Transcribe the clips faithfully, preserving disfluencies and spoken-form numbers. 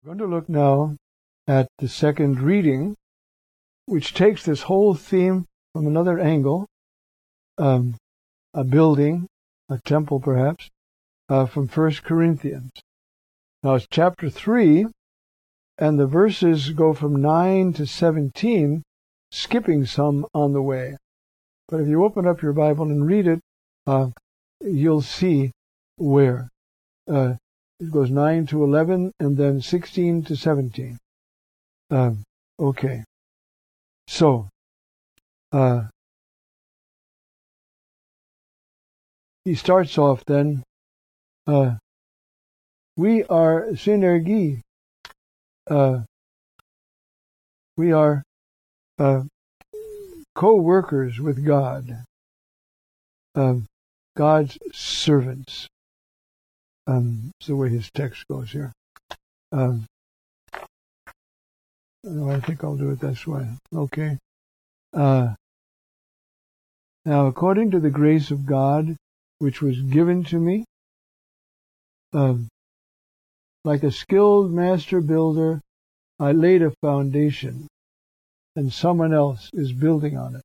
We're going to look now at the second reading, which takes this whole theme from another angle, um, a building, a temple perhaps, uh, from First Corinthians. Now it's chapter three, and the verses go from nine to seventeen, skipping some on the way. But if you open up your Bible and read it, uh, you'll see where. Uh, it goes nine to eleven, and then sixteen to seventeen. Um, okay. So, uh, he starts off then, uh, we are synergy. Uh, we are uh, co-workers with God, um, God's servants. Um, that's the way his text goes here. Um, I think I'll do it this way. Okay. Uh, now, according to the grace of God, which was given to me, um, like a skilled master builder, I laid a foundation, and someone else is building on it.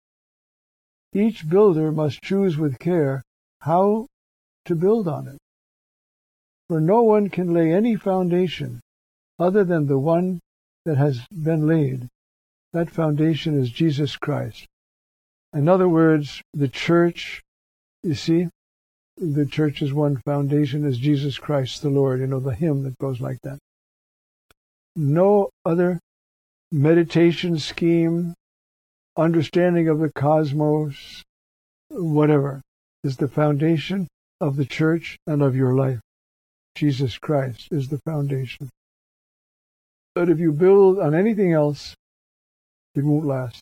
Each builder must choose with care how to build on it. For no one can lay any foundation other than the one that has been laid. That foundation is Jesus Christ. In other words, the church, you see, the church's one foundation is Jesus Christ the Lord. You know, the hymn that goes like that. No other meditation scheme, understanding of the cosmos, whatever, is the foundation of the church and of your life. Jesus Christ is the foundation. But if you build on anything else, it won't last.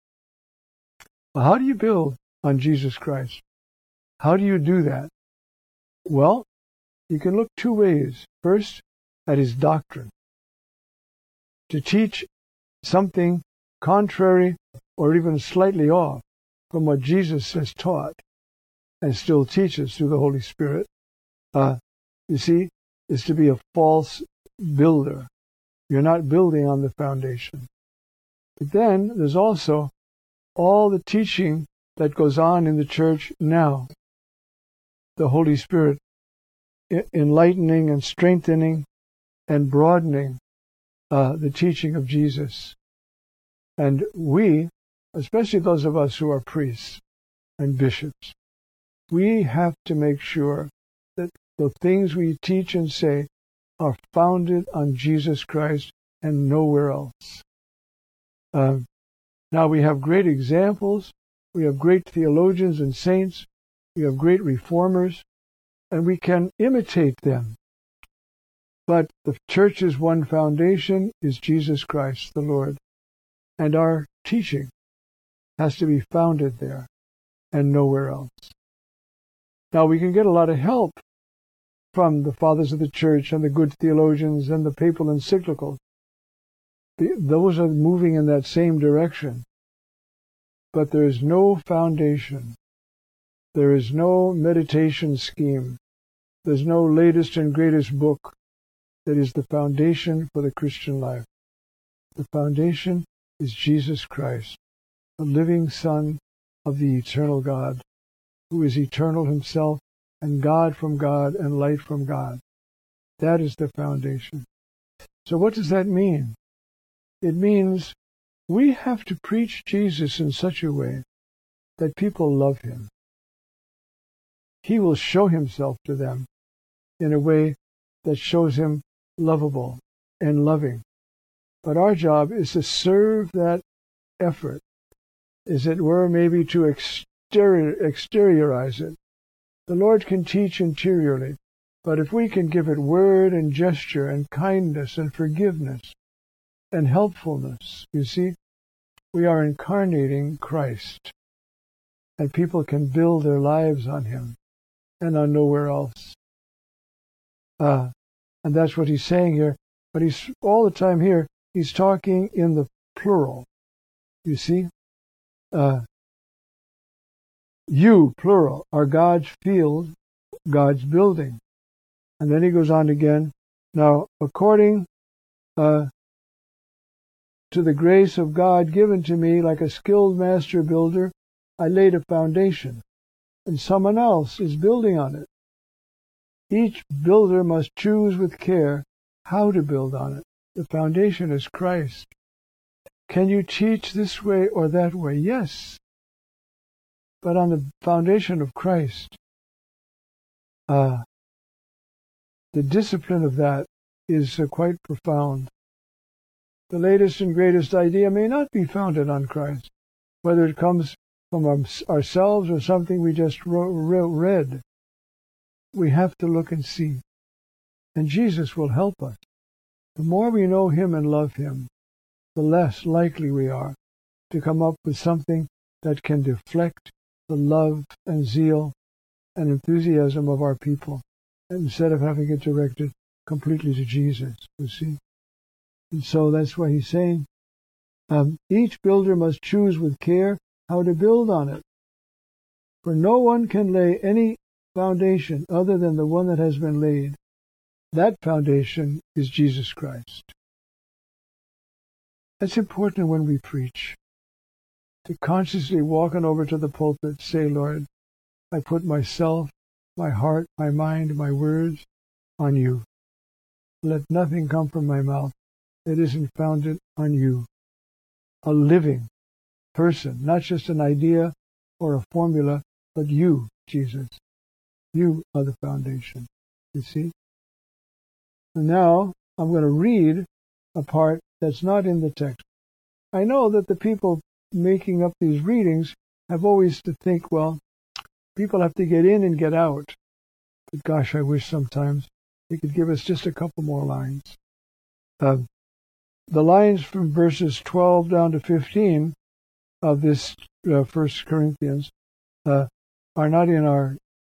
Well, how do you build on Jesus Christ? How do you do that? Well, you can look two ways. First, at his doctrine. To teach something contrary or even slightly off from what Jesus has taught and still teaches through the Holy Spirit, uh, you see, is to be a false builder. You're not building on the foundation. But then there's also all the teaching that goes on in the church now. The Holy Spirit enlightening and strengthening and broadening uh, the teaching of Jesus. And we, especially those of us who are priests and bishops, we have to make sure that the things we teach and say are founded on Jesus Christ and nowhere else. Uh, now we have great examples, we have great theologians and saints, we have great reformers, and we can imitate them. But the church's one foundation is Jesus Christ the Lord, and our teaching has to be founded there and nowhere else. Now we can get a lot of help from the fathers of the church and the good theologians and the papal encyclicals. Those are moving in that same direction. But there is no foundation. There is no meditation scheme. There's no latest and greatest book that is the foundation for the Christian life. The foundation is Jesus Christ, the living Son of the eternal God, who is eternal himself, and God from God, and light from God. That is the foundation. So what does that mean? It means we have to preach Jesus in such a way that people love him. He will show himself to them in a way that shows him lovable and loving. But our job is to serve that effort, as it were, maybe to exterior, exteriorize it. The Lord can teach interiorly, but if we can give it word and gesture and kindness and forgiveness and helpfulness, you see, we are incarnating Christ, and people can build their lives on him and on nowhere else. Uh, and that's what he's saying here. But he's all the time here, he's talking in the plural. You see? Uh, You, plural, are God's field, God's building. And then he goes on again. Now, according uh, to the grace of God given to me, like a skilled master builder, I laid a foundation, and someone else is building on it. Each builder must choose with care how to build on it. The foundation is Christ. Can you teach this way or that way? Yes. But on the foundation of Christ, uh, the discipline of that is uh, quite profound. The latest and greatest idea may not be founded on Christ, whether it comes from our, ourselves or something we just wrote, read. We have to look and see. And Jesus will help us. The more we know Him and love Him, the less likely we are to come up with something that can deflect the love and zeal and enthusiasm of our people, instead of having it directed completely to Jesus, you see. And so that's why he's saying, um, each builder must choose with care how to build on it. For no one can lay any foundation other than the one that has been laid. That foundation is Jesus Christ. That's important when we preach, to consciously walking over to the pulpit, say, Lord, I put myself, my heart, my mind, my words on you. Let nothing come from my mouth that isn't founded on you. A living person, not just an idea or a formula, but you, Jesus. You are the foundation, you see? And now I'm going to read a part that's not in the text. I know that the people making up these readings have always to think, well, people have to get in and get out. But gosh, I wish sometimes he could give us just a couple more lines. Uh, the lines from verses twelve down to fifteen of this uh, First Corinthians uh, are not in our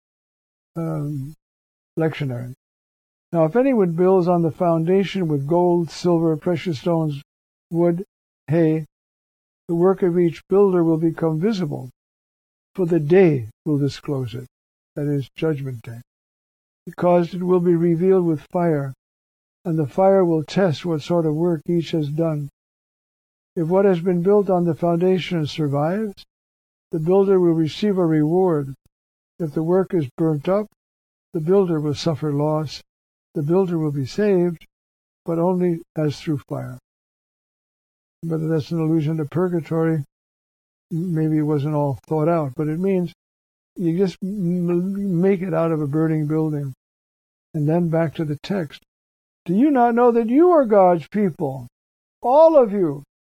um, lectionary. Now, if anyone builds on the foundation with gold, silver, precious stones, wood, hay, the work of each builder will become visible, for the day will disclose it, that is, Judgment Day, because it will be revealed with fire, and the fire will test what sort of work each has done. If what has been built on the foundation survives, the builder will receive a reward. If the work is burnt up, the builder will suffer loss. The builder will be saved, but only as through fire. Whether that's an allusion to purgatory, maybe it wasn't all thought out, but it means you just m- make it out of a burning building. And then back to the text. Do you not know that you are God's people, all of you,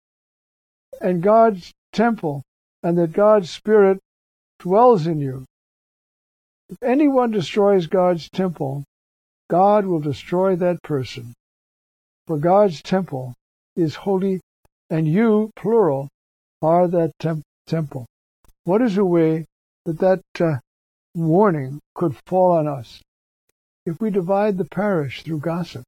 and God's temple, and that God's Spirit dwells in you? If anyone destroys God's temple, God will destroy that person. For God's temple is holy, and you, plural, are that tem- temple. What is a way that that uh, warning could fall on us? If we divide the parish through gossip,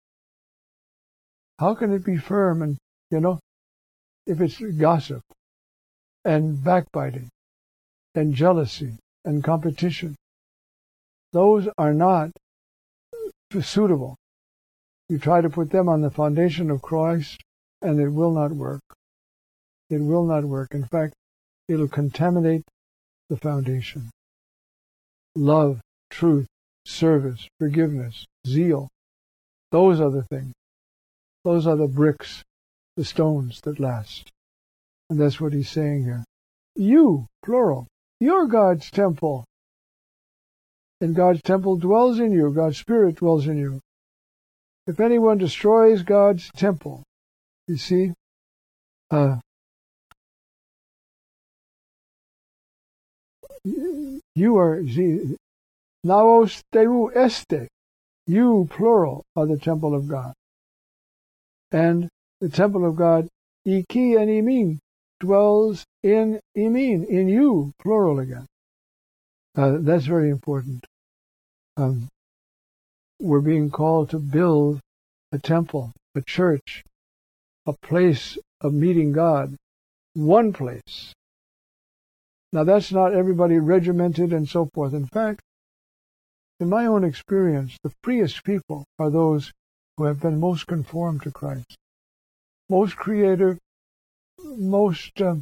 how can it be firm? And, you know, if it's gossip and backbiting and jealousy and competition, those are not suitable. You try to put them on the foundation of Christ, and it will not work. It will not work. In fact, it'll contaminate the foundation. Love, truth, service, forgiveness, zeal, those are the things. Those are the bricks, the stones that last. And that's what he's saying here. You, plural, you're God's temple. And God's temple dwells in you. God's Spirit dwells in you. If anyone destroys God's temple, you see, uh, you are, naos teu este, you, plural, are the temple of God. And the temple of God, iki and imin, dwells in imin, in you, plural again. Uh, that's very important. Um, we're being called to build a temple, a church, a place of meeting God, one place. Now that's not everybody regimented and so forth. In fact, in my own experience, the freest people are those who have been most conformed to Christ, most creative, most um,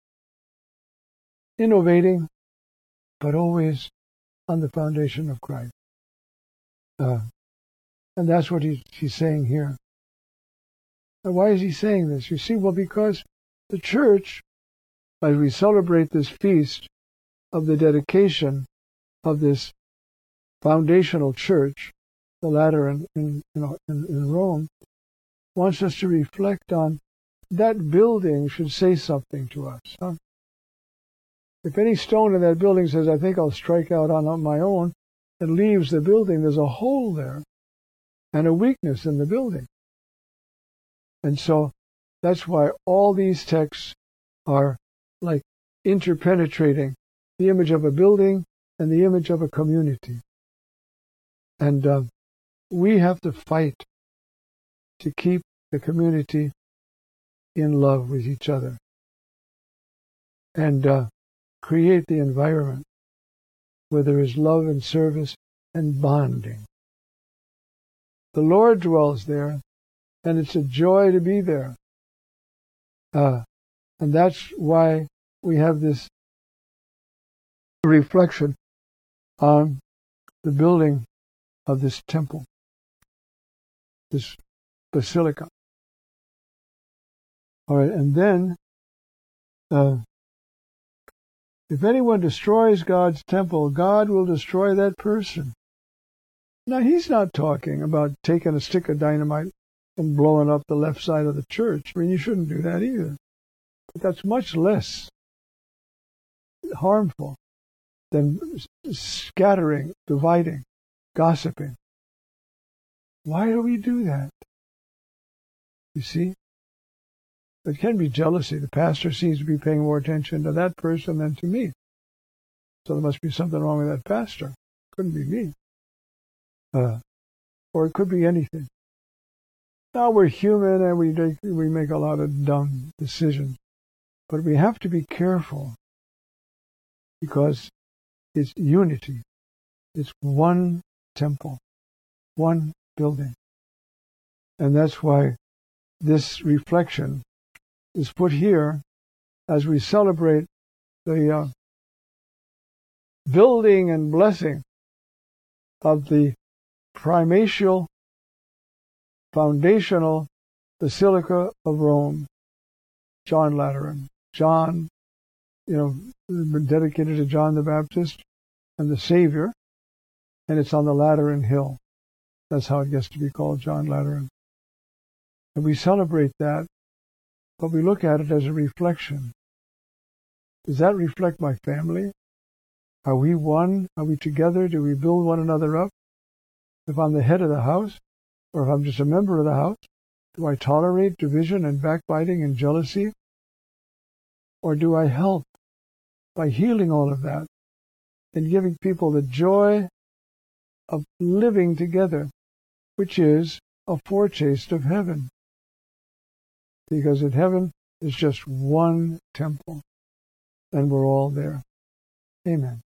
innovating, but always on the foundation of Christ. Uh, and that's what he's, he's saying here. And why is he saying this? You see, well, because the church, as we celebrate this feast of the dedication of this foundational church, the Lateran in, in, in Rome, wants us to reflect on that building should say something to us. Huh? If any stone in that building says, I think I'll strike out on my own, and leaves the building, there's a hole there and a weakness in the building. And so that's why all these texts are like interpenetrating the image of a building and the image of a community. And uh, we have to fight to keep the community in love with each other and uh, create the environment where there is love and service and bonding. The Lord dwells there, and it's a joy to be there. Uh, and that's why we have this reflection on the building of this temple, this basilica. All right, and then, uh, if anyone destroys God's temple, God will destroy that person. Now, he's not talking about taking a stick of dynamite and blowing up the left side of the church. I mean, you shouldn't do that either. But that's much less harmful than scattering, dividing, gossiping. Why do we do that? You see? It can be jealousy. The pastor seems to be paying more attention to that person than to me. So there must be something wrong with that pastor. Couldn't be me. Uh, or it could be anything. Now we're human and we make, we make a lot of dumb decisions. But we have to be careful because it's unity. It's one temple, one building. And that's why this reflection is put here as we celebrate the uh, building and blessing of the primatial, foundational Basilica of Rome, John Lateran. John, you know, dedicated to John the Baptist and the Savior, and it's on the Lateran Hill. That's how it gets to be called, John Lateran. And we celebrate that, but we look at it as a reflection. Does that reflect my family? Are we one? Are we together? Do we build one another up? If I'm the head of the house, or if I'm just a member of the house, do I tolerate division and backbiting and jealousy? Or do I help by healing all of that and giving people the joy of living together, which is a foretaste of heaven? Because in heaven is just one temple, and we're all there. Amen.